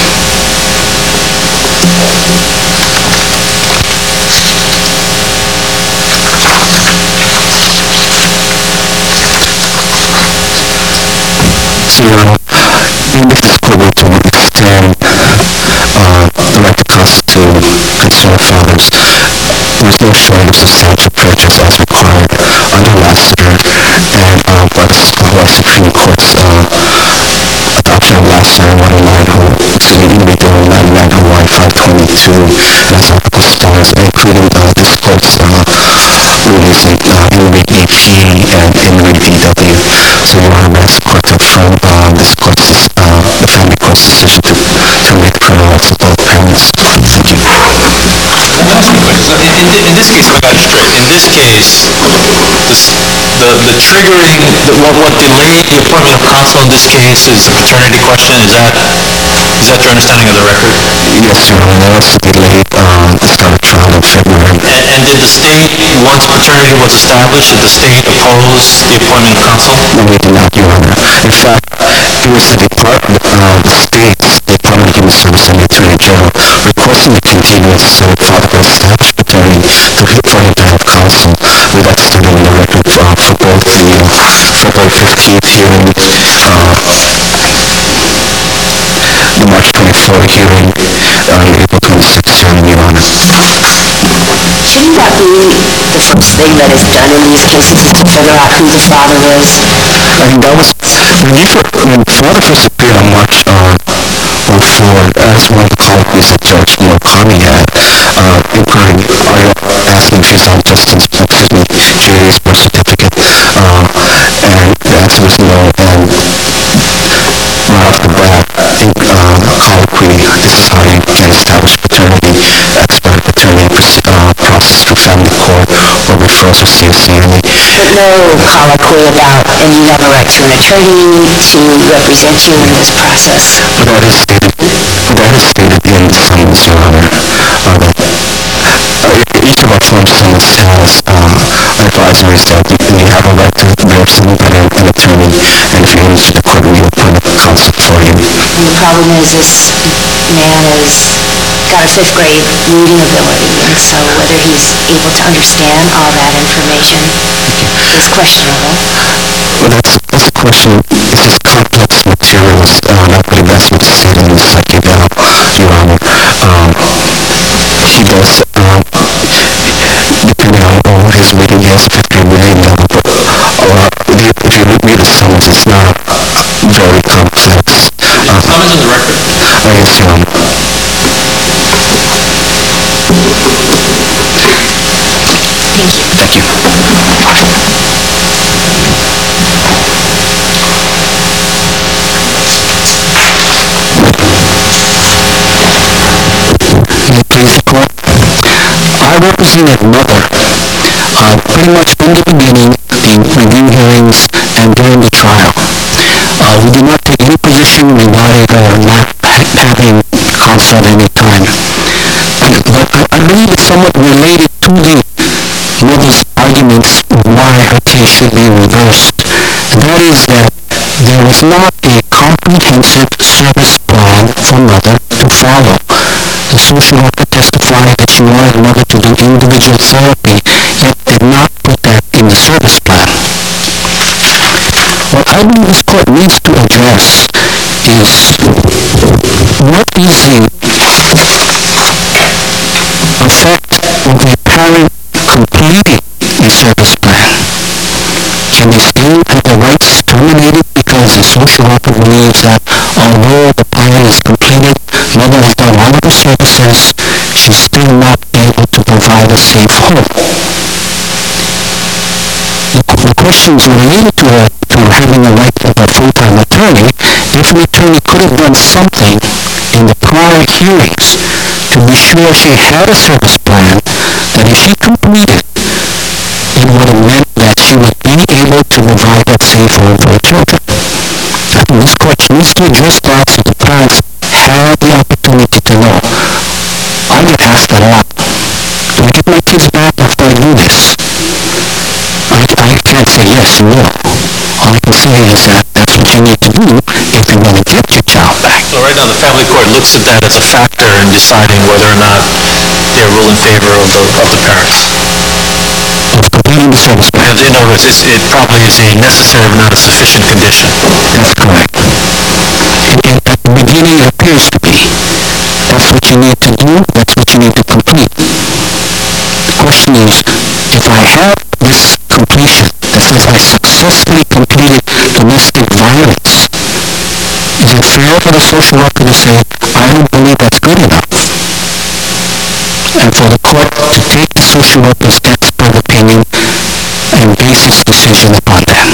So, Your Honor, even if this court were to extend uh, the right to counsel to concerned fathers, there was no showing of substantial prejudice as required under Lassiter and uh, by the Hawaii Supreme Court's uh, adoption of Lassiter one oh nine, excuse me, Inmate one ninety-nine Hawaii five twenty-two, and as applicable stars, including uh, this court's uh, rulings in uh, Inmate A P and Inmate V W. So, Your Honor, I ask the court to affirm uh, this court's, uh, the family court's decision to terminate the criminal rights of both parents. Thank you. In, in, in this case, if I got it straight, in this case, this, the, the triggering, the, what, what delayed the appointment of counsel in this case is the paternity question. Is that, is that your understanding of the record? Yes, Your Honor. That was delayed um, the start of trial in February. And, and did the state, once paternity was established, did the state oppose the appointment of counsel? No, we did not, Your Honor. In fact, it was the department, uh, the state's Department of Human Services and the Attorney General requesting the continuance so that father could establish paternity to, for him to have counsel. We got started on the record uh, for both the uh, February fifteenth hearing, uh, the March twenty-fourth hearing, uh, the April twenty-sixth hearing, Your Honor. Shouldn't that be the first thing that is done in these cases is to figure out who the father is? I mean, that was, when you, when the father first appeared on March, uh, on four, as one of the colloquies that Judge Murakami had, uh, inquiring, are you asking if he's on Justin's, excuse me, Jerry's birth certificate, uh, and the answer was no, and right off the bat, in, uh, colloquy, this is how you can establish paternity, expert paternity, uh, process through family court, or referrals to C S C N A. But no colloquy about, and you have a right to an attorney to represent you in this process. But that is stated, that is stated in the summons, Your Honor, uh, that uh, each of our form summons has uh, advisories that you, you have a right to represent an, an attorney, and if you're into the court, we will appoint a counsel for you. And the problem is this man has got a fifth grade reading ability, and so whether he's able to understand all that information is questionable. Well, that's, that's a question. It's just complex materials, uh, not really best to say it in the second, uh, Your Honor. Um, he does, um, depending on, on his reading, he has a fifth grade reading level, but uh, if you read the summons, it's not very complex. Uh, Summons on the record? Uh, yes, Your Honor. Thank you. May it please the court. I represented Mother uh, pretty much from the beginning, in review hearings, and during the trial. Uh, we did not take any position regarding uh, not having counsel at any time. But I, I believe it's somewhat related to the mother's arguments why her case should be reversed. And that is that there was not a comprehensive service plan for Mother to follow. The social worker testified that she wanted Mother to do individual therapy, yet did not put that in the service plan. What I believe this court needs to address is what is the effect of a parent completing a service plan. Can they still have their rights terminated because the social worker believes that although the plan is completed, Mother has done all of the services, she's still not able to provide a safe home? The, the questions related to, a, to having a right of a full-time attorney, if an attorney could have done something in the prior hearings to be sure she had a service plan, that if she completed, it would have meant that she would be able to provide that safe home for her children. I think this court needs to address that so the parents have the opportunity to know. I get asked a lot, do I get my kids back after I do this? I, I can't say yes, you will. All I can say is that that's what you need to do if you want to get your child back. So right now the family court looks at that as a factor in deciding whether or not they rule in favor of the, of the parents. Of completing the service plan. In other words, it's, it probably is a necessary but not a sufficient condition. That's correct. And, and at the beginning it appears to be. That's what you need to do, that's what you need to complete. The question is, if I have this completion that says I successfully completed domestic violence, is it fair for the social worker to say, I don't believe that's good enough? And for the court to take the social worker's expert opinion and base its decision upon that.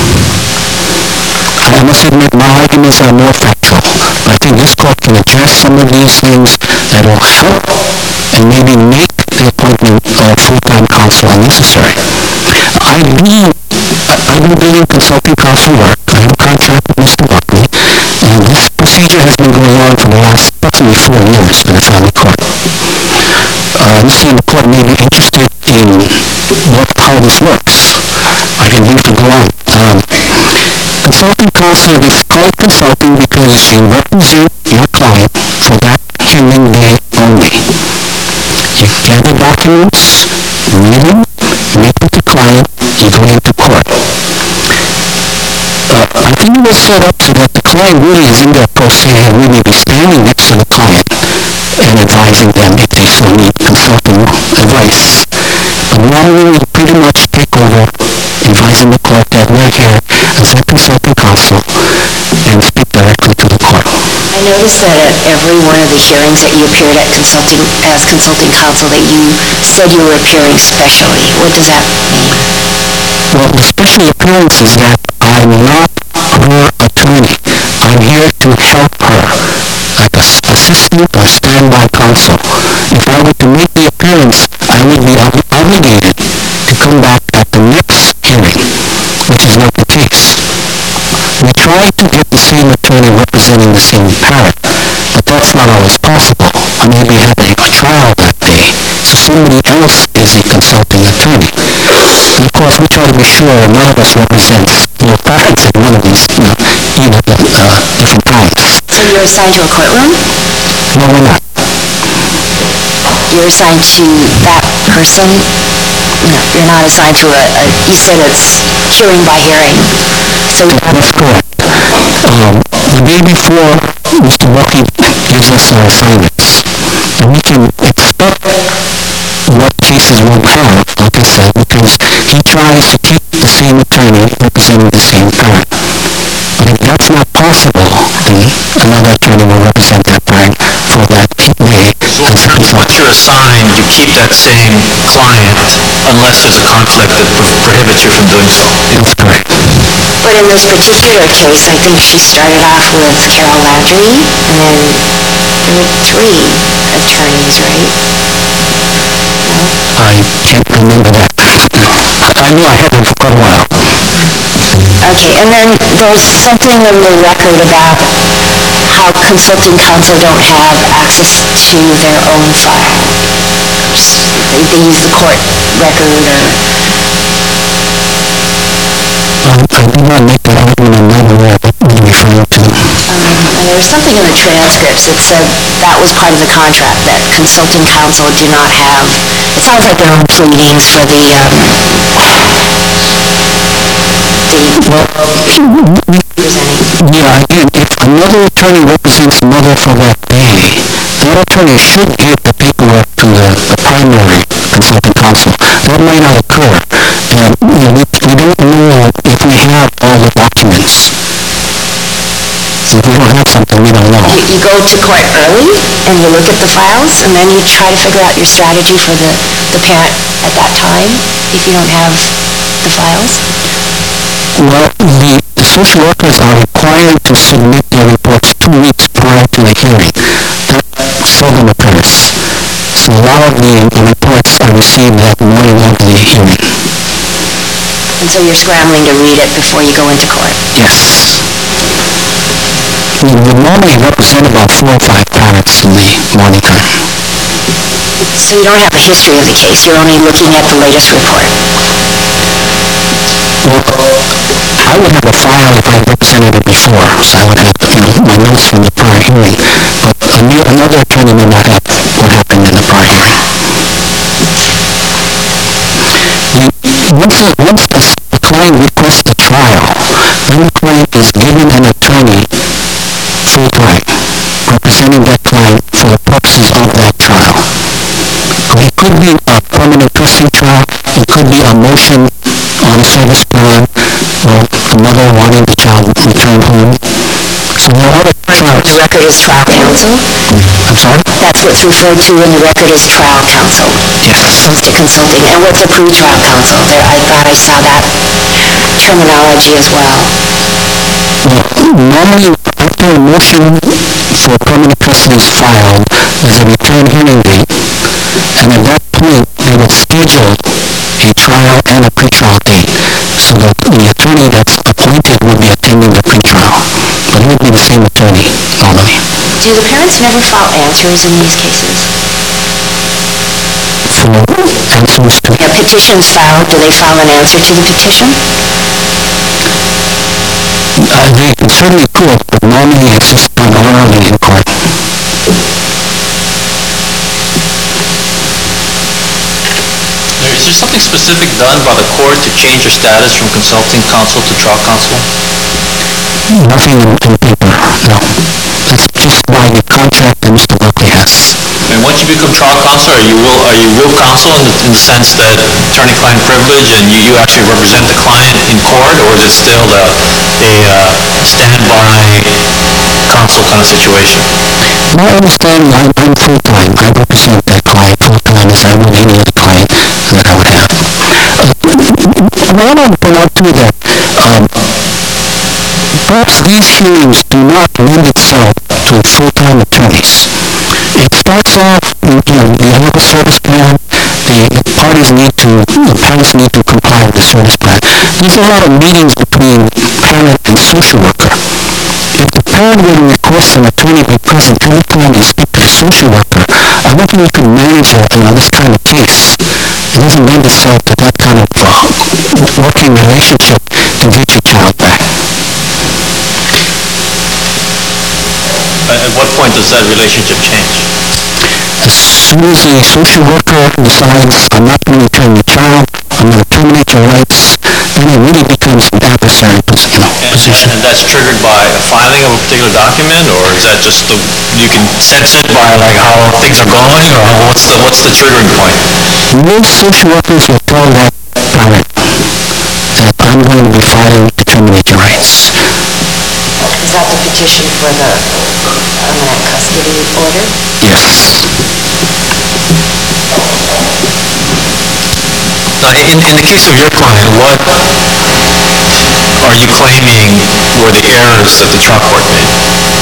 I must admit, my arguments are more factual, but I think this court can address some of these things that will help and maybe make the appointment of full-time counsel unnecessary. I do, I've been doing consulting counsel work. I have a contract with Mister Buckley, and this procedure has been going on for the last approximately four years in the family court. Uh, this the court may be interested in what, how this works. I can briefly go on. Um, consulting counsel is called consulting because you represent your client for that hearing day only. You gather documents, read them, meet with the client, you go into court. Uh, I think it was set up so that the client really is in there per se and we may be standing next to the client and advising them if they still need consulting advice. But normally we pretty much we're here as a consulting counsel and speak directly to the court. I noticed that at every one of the hearings that you appeared at consulting, as consulting counsel, that you said you were appearing specially. What does that mean? Well, the special appearance is that I'm not her attorney. I'm here to help her, like a s- assistant or standby counsel. If I were to make the appearance, I would be ob- obligated to come back at the next hearing, which is not the case. We tried to get the same attorney representing the same parent, but that's not always possible. I may be having a trial that day, so somebody else is a consulting attorney. And of course, we try to be sure none of us represents both parents at one of these, you know, either uh, different times. So you're assigned to a courtroom? No, we're not. You're assigned to that person? No, you're not assigned to a, a you said it's hearing by hearing. So you have That's correct. Um, the day before, Mister Bucky gives us our assignments, and we can expect what cases we'll have, like I said, because he tries to keep the same attorney representing the same parent. But if that's not possible, then another attorney will represent that parent for that day. So in terms of what you're assigned, you keep that same client unless there's a conflict that pro- prohibits you from doing so. That's correct. But in this particular case, I think she started off with Carol Landry, and then there were three attorneys, right? I can't remember that. I knew I had them for quite a while. Okay, and then there's something in the record about how consulting counsel don't have access to their own file. They, they use the court record or... Um, I did not make that argument, I'm not aware of what you're referring to. Um, and there was something in the transcripts that said that was part of the contract, that consulting counsel do not have, it sounds like their own pleadings for the, um, the, representing. Yeah, again, if another attorney represents another for that day, that attorney should give the paperwork to the, the primary consulting counsel. That might not occur. And, you know, we, we don't know if we have all the documents. So if we don't have something, we don't know. You, you go to court early, and you look at the files, and then you try to figure out your strategy for the, the parent at that time, if you don't have the files? Well, the social workers are required to submit their reports two weeks prior to the hearing. That seldom occurs. So a lot of the, the reports are received that morning of the hearing. And so you're scrambling to read it before you go into court? Yes. We would normally represent about four or five parents in the morning time. So you don't have a history of the case, you're only looking at the latest report? Well, I would have a file if I represented it before, so I would have, you know, my notes from the prior hearing. But a new, another attorney may not have what happened in the prior hearing. You, once the, once the, the client requests a trial, then the client is given an attorney full-time, representing that client for the purposes of that trial. So it could be a permanent custody trial, it could be a motion on a service plan, or the mother wanting the child returned home. So there are other trials. The record is trial counsel? I'm sorry? That's what's referred to in the record as trial counsel? Yes. Opposed to consulting. And what's a pre-trial counsel? There, I thought I saw that terminology as well. Well, normally, after a motion for permanent custody is filed, there's a return hearing date, and at that point, they will schedule a trial and a pretrial date, so that the attorney that's appointed will be attending the pretrial, but it will be the same attorney normally. Do the parents never file answers in these cases? For answers to, A petition's filed, do they file an answer to the petition? uh, they certainly could, but normally it's just done orally in court. Is there something specific done by the court to change your status from consulting counsel to trial counsel? Nothing in, in paper, no. That's just by the contract that Mister Buckley has. And once you become trial counsel, are you will, are you will counsel in the, in the sense that attorney-client privilege and you, you actually represent the client in court, or is it still a, a uh, standby counsel kind of situation? My understanding, I'm, I'm full-time. I represent that client full-time as I would any other client that I would have. Uh, I want to point out too that um, perhaps these hearings do not lend itself to full-time attorneys. It starts off, you know, you have a service plan, the, the parties need to, the parents need to comply with the service plan. There's a lot of meetings between parent and social worker. If the parent were to request an attorney be present every time you speak to the social worker, I don't think you can manage a, you know, this kind of case. It doesn't lend itself to that kind of uh, working relationship to get your child back. At what point does that relationship change? As soon as the social worker decides, I'm not going to return your child, I'm going to terminate your rights, then it really becomes an adversary position. And, and, and that's triggered by a filing of a particular document, or is that just the, you can sense it by like how things are going, or what's the, what's the triggering point? Most social workers will tell that parent that I'm going to be filing to terminate your rights. Is that the petition for the permanent custody order? Yes. Now, in, in the case of your client, what are you claiming were the errors that the trial court made?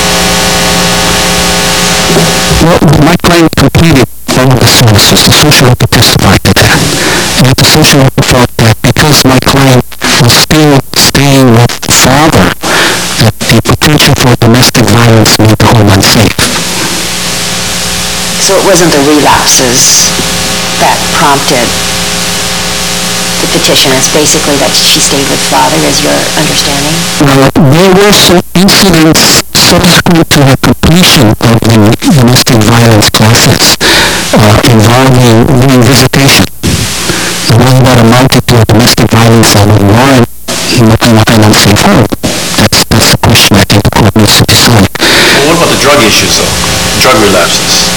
Well, my client completed all of the services. The social worker testified to that. And the social worker felt that because my client was still staying with the father, that the potential for domestic violence made the home unsafe. So it wasn't the relapses that prompted the petition. It's basically that she stayed with father, is your understanding? Well, there were some incidents subsequent to the completion of the domestic violence classes uh, involving revisitation. And whether that amounted to a domestic violence that would warrant looking at an unsafe home, that's, that's the question I think the court needs to decide. Well, what about the drug issues, though? Drug relapses?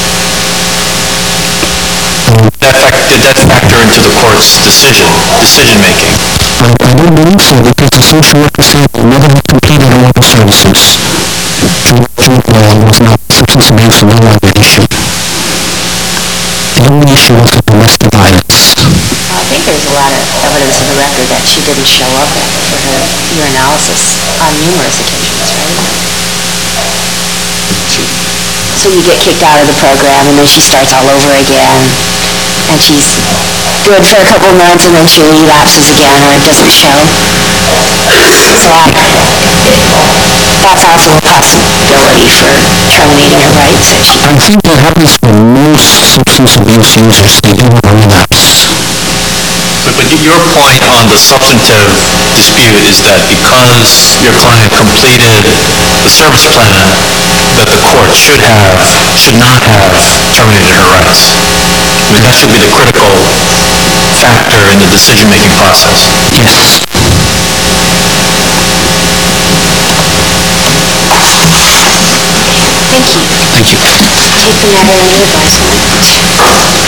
That fact, did that factor into the court's decision, decision-making? I, I don't believe so, because the social worker said the mother had completed all of the services. Drug, drug uh, was not, substance abuse was no longer an issue. The only issue was the domestic violence. Well, I think there's a lot of evidence in the record that she didn't show up for her urinalysis on numerous occasions, right? So you get kicked out of the program, and then she starts all over again, and she's good for a couple months, and then she relapses again, or it doesn't show. So I, that's also a possibility for terminating her rights. If she, I think that happens for most substance abuse users. They do have a relapse. But, but your point on the substantive dispute is that because your client completed the service plan, that the court should have, should not have terminated her rights. I mean, that should be the critical factor in the decision-making process. Yes. thank you. Thank you. Take the matter under advisement.